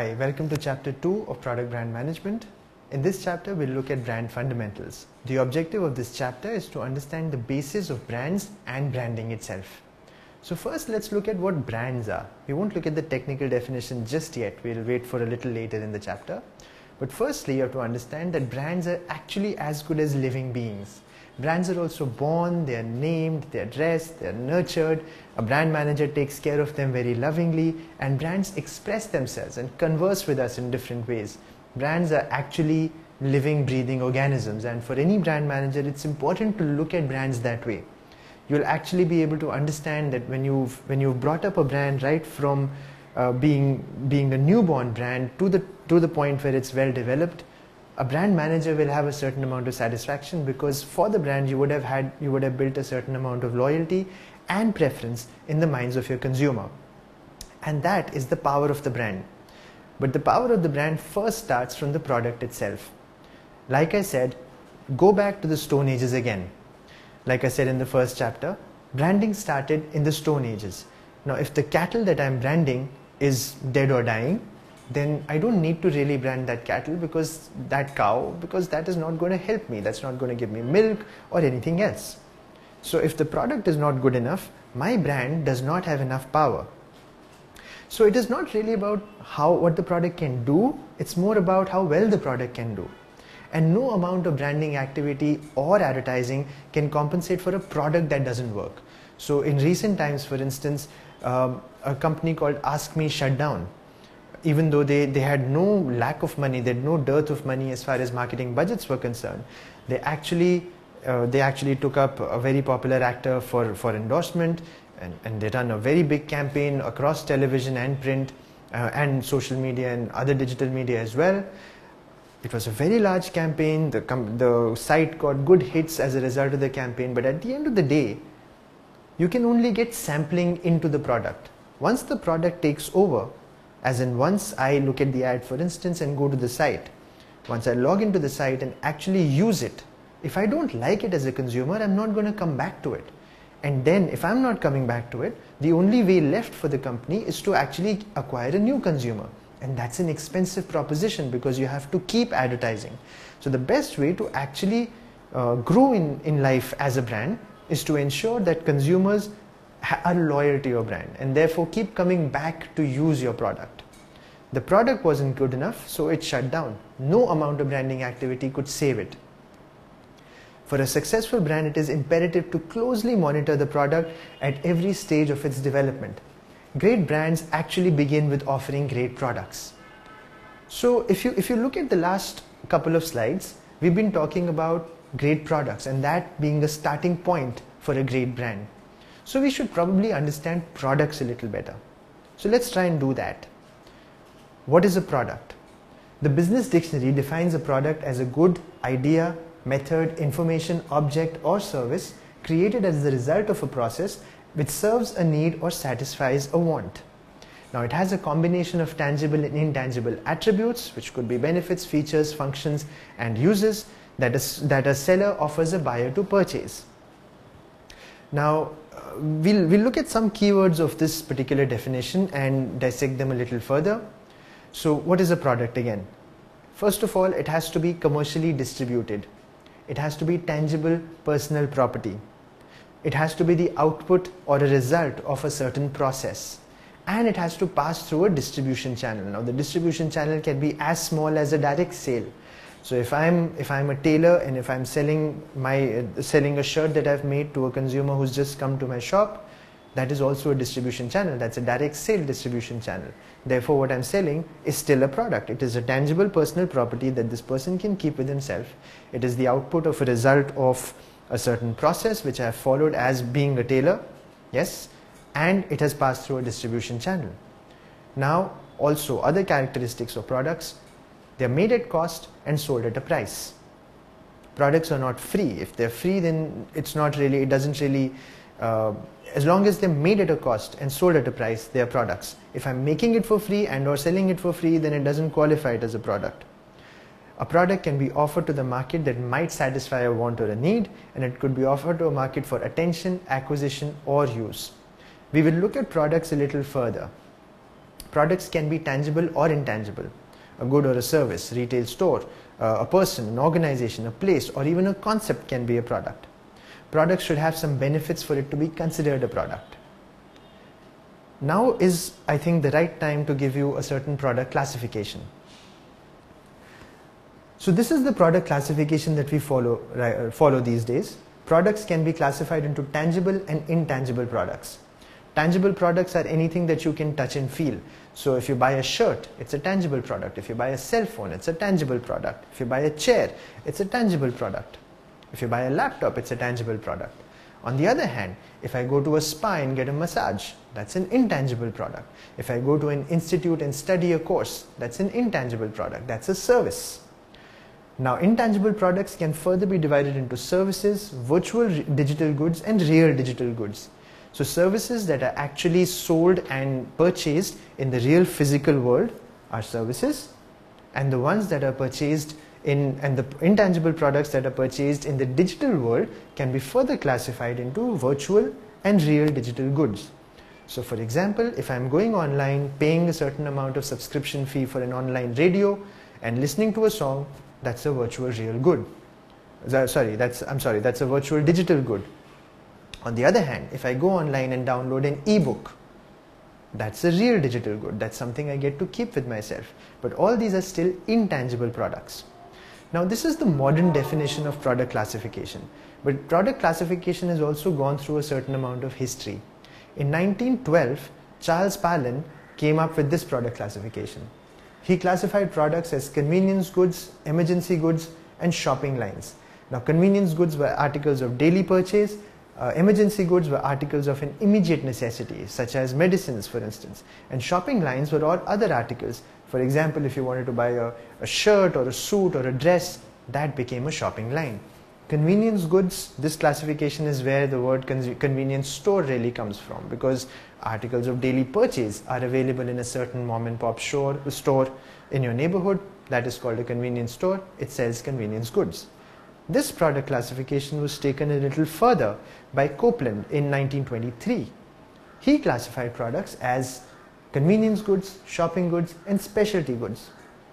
Hi, welcome to Chapter 2 of Product Brand Management. In this chapter, we'll look at brand fundamentals. The objective of this chapter is to understand the basis of brands and branding itself. So first, let's look at what brands are. We won't look at the technical definition just yet. We'll wait for a little later in the chapter. But firstly, you have to understand that brands are actually as good as living beings. Brands are also born, they are named, they are dressed, they are nurtured. A brand manager takes care of them very lovingly, and brands express themselves and converse with us in different ways. Brands are actually living, breathing organisms, and for any brand manager, it's important to look at brands that way. You'll actually be able to understand that when you've brought up a brand right from being a newborn brand to the point where it's well developed, a brand manager will have a certain amount of satisfaction, because for the brand you would have built a certain amount of loyalty and preference in the minds of your consumer. And that is the power of the brand. But the power of the brand first starts from the product itself. Like I said, go back to the Stone Ages again. Like I said in the first chapter, branding started in the Stone Ages. Now, if the cattle that I'm branding is dead or dying, then I don't need to really brand that cattle, because that is not going to help me. That's not going to give me milk or anything else. So if the product is not good enough, my brand does not have enough power. So it is not really about what the product can do, it's more about how well the product can do. And no amount of branding activity or advertising can compensate for a product that doesn't work. So in recent times, for instance, a company called Ask Me shut down. Even though they had no lack of money, they had no dearth of money as far as marketing budgets were concerned, they actually took up a very popular actor for endorsement, and they ran a very big campaign across television and print and social media and other digital media as well. It was a very large campaign. The site got good hits as a result of the campaign, but at the end of the day, you can only get sampling into the product. Once the product takes over, as in once I look at the ad, for instance, and go to the site, once I log into the site and actually use it, if I don't like it as a consumer, I'm not going to come back to it. And then if I'm not coming back to it, the only way left for the company is to actually acquire a new consumer. And that's an expensive proposition, because you have to keep advertising. So the best way to actually grow in life as a brand is to ensure that consumers are loyal to your brand and therefore keep coming back to use your product. The product wasn't good enough, so it shut down. No amount of branding activity could save it. For a successful brand, it is imperative to closely monitor the product at every stage of its development. Great brands actually begin with offering great products. So if you look at the last couple of slides, we've been talking about great products and that being the starting point for a great brand. So we should probably understand products a little better. So let's try and do that. What is a product? The Business Dictionary defines a product as a good, idea, method, information, object or service created as the result of a process which serves a need or satisfies a want. Now it has a combination of tangible and intangible attributes, which could be benefits, features, functions and uses that a seller offers a buyer to purchase. Now we'll look at some keywords of this particular definition and dissect them a little further. So what is a product again? First of all, it has to be commercially distributed. It has to be tangible personal property. It has to be the output or a result of a certain process. And it has to pass through a distribution channel. Now the distribution channel can be as small as a direct sale. So if I'm a tailor and if I'm selling a shirt that I've made to a consumer who's just come to my shop, that is also a distribution channel. That's a direct sale distribution channel. Therefore, what I'm selling is still a product. It is a tangible personal property that this person can keep with himself. It is the output of a result of a certain process which I have followed as being a tailor, yes, and it has passed through a distribution channel. Now, also other characteristics of products: they are made at cost and sold at a price. Products are not free. If they're free, then it doesn't really, as long as they're made at a cost and sold at a price, they are products. If I'm making it for free and or selling it for free, then it doesn't qualify it as a product. A product can be offered to the market that might satisfy a want or a need, and it could be offered to a market for attention, acquisition or use. We will look at products a little further. Products can be tangible or intangible. A good or a service, retail store, a person, an organization, a place, or even a concept can be a product. Products should have some benefits for it to be considered a product. Now is, I think, the right time to give you a certain product classification. So this is the product classification that we follow these days. Products can be classified into tangible and intangible products. Tangible products are anything that you can touch and feel. So if you buy a shirt, it's a tangible product. If you buy a cell phone, it's a tangible product. If you buy a chair, it's a tangible product. If you buy a laptop, it's a tangible product. On the other hand, if I go to a spa and get a massage, that's an intangible product. If I go to an institute and study a course, that's an intangible product. That's a service. Now, intangible products can further be divided into services, virtual digital goods, and real digital goods. So services that are actually sold and purchased in the real physical world are services, and the ones that are purchased and the intangible products that are purchased in the digital world can be further classified into virtual and real digital goods. So for example, if I'm going online, paying a certain amount of subscription fee for an online radio and listening to a song, that's a virtual real good. That's a virtual digital good. On the other hand, if I go online and download an ebook, that's a real digital good. That's something I get to keep with myself. But all these are still intangible products. Now, this is the modern definition of product classification. But product classification has also gone through a certain amount of history. In 1912, Charles Palin came up with this product classification. He classified products as convenience goods, emergency goods, and shopping lines. Now, convenience goods were articles of daily purchase. Emergency goods were articles of an immediate necessity, such as medicines, for instance. And shopping lines were all other articles. For example, if you wanted to buy a shirt or a suit or a dress, that became a shopping line. Convenience goods, this classification is where the word convenience store really comes from, because articles of daily purchase are available in a certain mom and pop store in your neighborhood. That is called a convenience store. It sells convenience goods. This product classification was taken a little further by Copeland in 1923. He classified products as convenience goods, shopping goods, and specialty goods.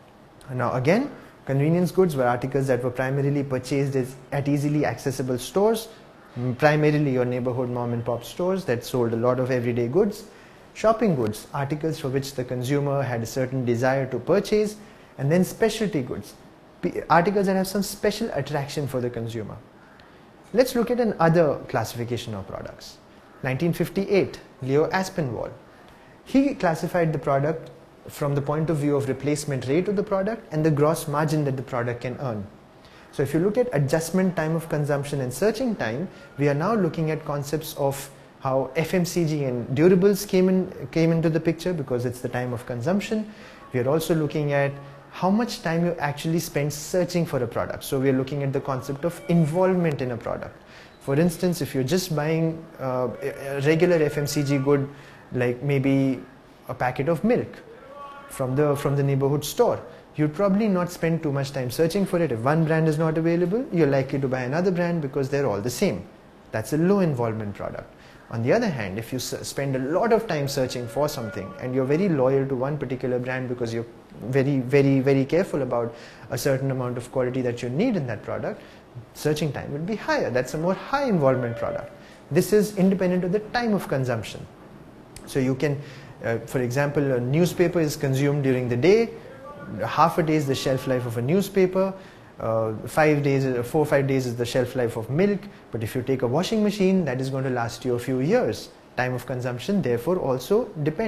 Now again, convenience goods were articles that were primarily purchased at easily accessible stores, primarily your neighborhood mom and pop stores that sold a lot of everyday goods. Shopping goods, articles for which the consumer had a certain desire to purchase, and then specialty goods, articles that have some special attraction for the consumer. Let's look at another classification of products. 1958, Leo Aspinwall. He classified the product from the point of view of replacement rate of the product and the gross margin that the product can earn. So if you look at adjustment time of consumption and searching time, we are now looking at concepts of how FMCG and durables came into the picture, because it's the time of consumption. We are also looking at how much time you actually spend searching for a product. So we are looking at the concept of involvement in a product. For instance, if you're just buying a regular FMCG good, like maybe a packet of milk from the neighborhood store, you'd probably not spend too much time searching for it. If one brand is not available, you're likely to buy another brand because they're all the same. That's a low involvement product. On the other hand, if you spend a lot of time searching for something and you're very loyal to one particular brand because you're very careful about a certain amount of quality that you need in that product, searching time would be higher. That's a more high involvement product. This is independent of the time of consumption. So you can, for example, a newspaper is consumed during the day. Half a day is the shelf life of a newspaper. 4 or 5 days is the shelf life of milk. But if you take a washing machine, that is going to last you a few years. Time of consumption therefore also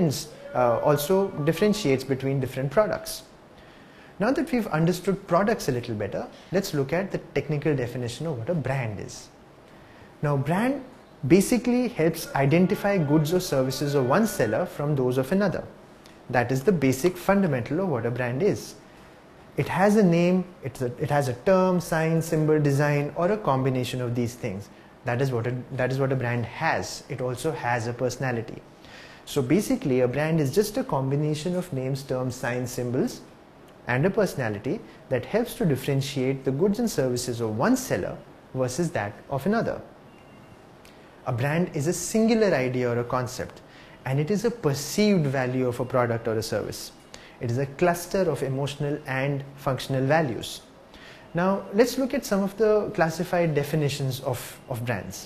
differentiates between different products. Now that we've understood products a little better, let's look at the technical definition of what a brand is. Now, brand basically helps identify goods or services of one seller from those of another. That is the basic fundamental of what a brand is. It has a name, it has a term, sign, symbol, design, or a combination of these things. That is what a brand has. It also has a personality. So basically, a brand is just a combination of names, terms, signs, symbols, and a personality that helps to differentiate the goods and services of one seller versus that of another. A brand is a singular idea or a concept, and it is a perceived value of a product or a service. It is a cluster of emotional and functional values. Now let's look at some of the classified definitions of brands.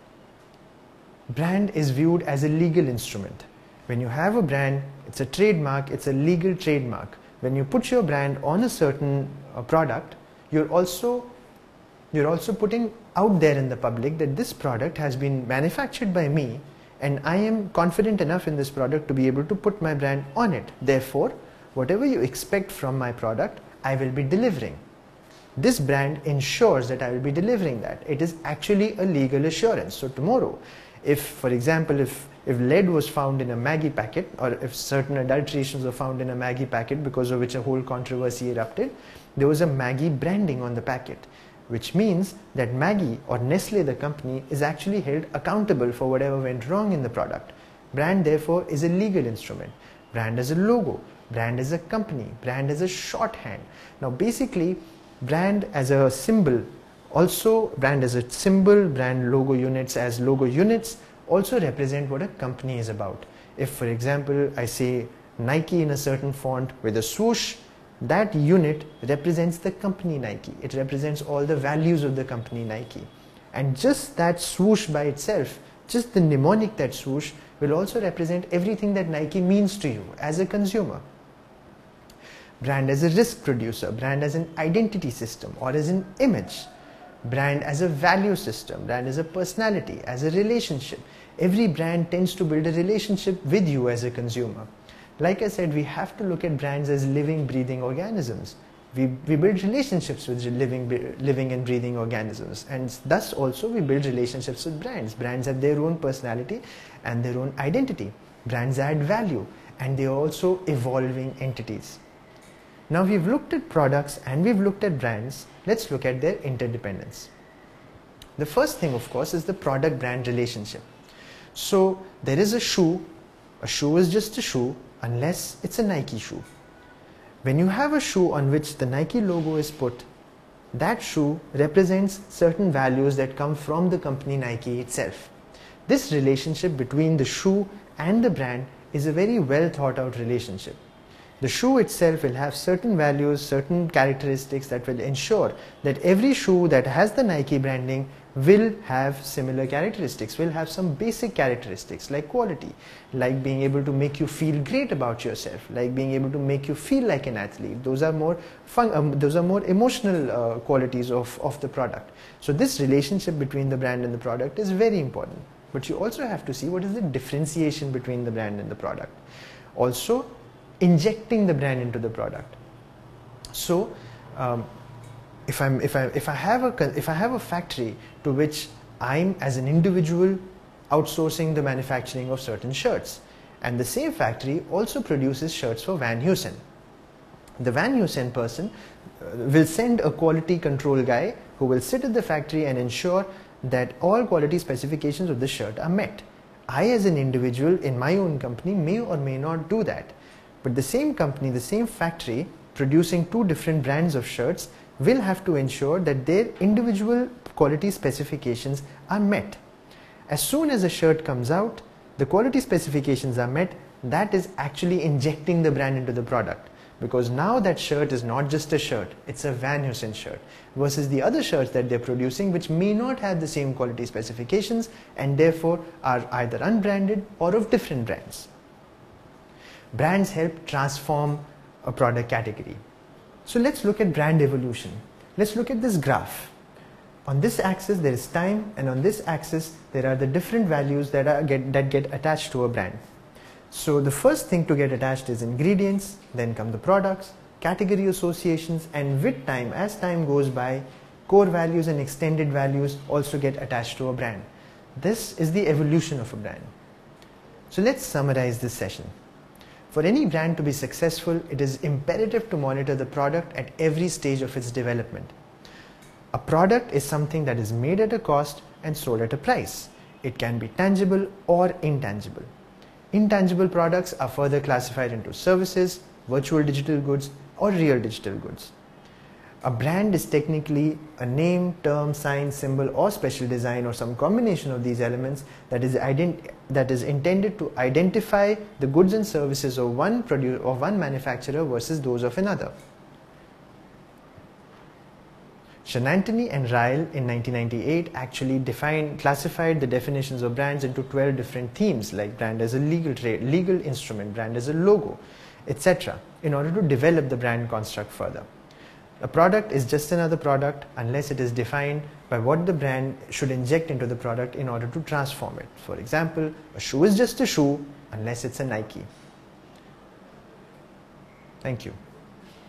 Brand is viewed as a legal instrument. When you have a brand, it's a trademark, it's a legal trademark. When you put your brand on a certain product, you're also putting out there in the public that this product has been manufactured by me, and I am confident enough in this product to be able to put my brand on it. Therefore, whatever you expect from my product, I will be delivering. This brand ensures that I will be delivering that. It is actually a legal assurance. So tomorrow, if, for example, if lead was found in a Maggi packet, or if certain adulterations were found in a Maggi packet because of which a whole controversy erupted, there was a Maggi branding on the packet, which means that Maggi or Nestle, the company, is actually held accountable for whatever went wrong in the product. Brand therefore is a legal instrument. Brand as a logo, brand as a company, brand as a shorthand. Now basically, brand as a symbol, also brand as a symbol, brand logo units as logo units also represent what a company is about. If, for example, I say Nike in a certain font with a swoosh, that unit represents the company Nike. It represents all the values of the company Nike. And just that swoosh by itself, just the mnemonic, that swoosh, will also represent everything that Nike means to you as a consumer. Brand as a risk producer, brand as an identity system or as an image, brand as a value system, brand as a personality, as a relationship. Every brand tends to build a relationship with you as a consumer. Like I said, we have to look at brands as living, breathing organisms. We build relationships with living and breathing organisms, and thus also we build relationships with brands. Brands have their own personality and their own identity. Brands add value, and they are also evolving entities. Now we've looked at products and we've looked at brands. Let's look at their interdependence. The first thing, of course, is the product-brand relationship. So there is a shoe. A shoe is just a shoe unless it's a Nike shoe. When you have a shoe on which the Nike logo is put, that shoe represents certain values that come from the company Nike itself. This relationship between the shoe and the brand is a very well thought out relationship. The shoe itself will have certain values, certain characteristics that will ensure that every shoe that has the Nike branding will have similar characteristics, will have some basic characteristics like quality, like being able to make you feel great about yourself, like being able to make you feel like an athlete. Those are more emotional qualities of the product. So this relationship between the brand and the product is very important. But you also have to see what is the differentiation between the brand and the product. Also, injecting the brand into the product. So if I have a factory to which I'm as an individual outsourcing the manufacturing of certain shirts, and the same factory also produces shirts for Van Heusen. The Van Heusen person will send a quality control guy who will sit at the factory and ensure that all quality specifications of the shirt are met. I as an individual in my own company may or may not do that. But the same company, the same factory producing two different brands of shirts will have to ensure that their individual quality specifications are met. As soon as a shirt comes out, the quality specifications are met, that is actually injecting the brand into the product. Because now that shirt is not just a shirt, it's a Van Heusen shirt versus the other shirts that they're producing which may not have the same quality specifications and therefore are either unbranded or of different brands. Brands help transform a product category. So let's look at brand evolution. Let's look at this graph. On this axis there is time, and on this axis there are the different values that get attached to a brand. So the first thing to get attached is ingredients, then come the products, category associations, and with time, as time goes by, core values and extended values also get attached to a brand. This is the evolution of a brand. So let's summarize this session. For any brand to be successful, it is imperative to monitor the product at every stage of its development. A product is something that is made at a cost and sold at a price. It can be tangible or intangible. Intangible products are further classified into services, virtual digital goods, or real digital goods. A brand is technically a name, term, sign, symbol or special design or some combination of these elements that is intended to identify the goods and services of one manufacturer versus those of another. Shanantony and Ryle in 1998 actually classified the definitions of brands into 12 different themes, like brand as a legal instrument, brand as a logo, etc., in order to develop the brand construct further. A product is just another product unless it is defined by what the brand should inject into the product in order to transform it. For example, a shoe is just a shoe unless it's a Nike. Thank you.